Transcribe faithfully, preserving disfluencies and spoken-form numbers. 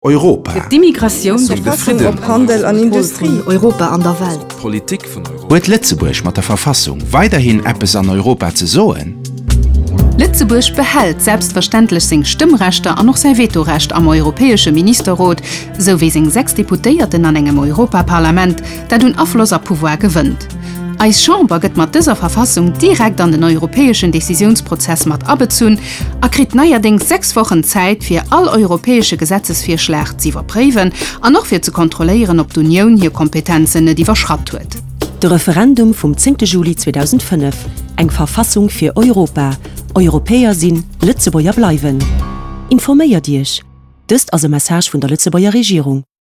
Europa. Die Migration, Handel an Industrie, Europa an der Welt. Politik von Europa. Huet Lützeburg mat der Verfassung weiterhin Appes an Europa ze soen? Lützeburg behält selbstverständlich sing Stimmrechte an noch sein Vetorecht am Europäische Ministerrat sowie sing sechs Deputierten an engem Europaparlament, dat un Aflosser Pouvoir gewinnt. Als Chamber gëtt mat dieser Verfassung direkt an den europäischen Decisionsprozess mat abezun, er krit neuerdings sechs Wochen Zeit fir all europäische Gesetzesvorschläge zu überprüfen an noch fir zu kontrollieren, ob d'Union hier Kompetenzen die verschraubt huet. De Referendum vom zehnten Juli zweitausendfünf, eng Verfassung für Europa, Europäer sinn, Lützebäuer bleiwen. Informéier Dich. Dëst as e Message vun der Lützebäuer Regierung.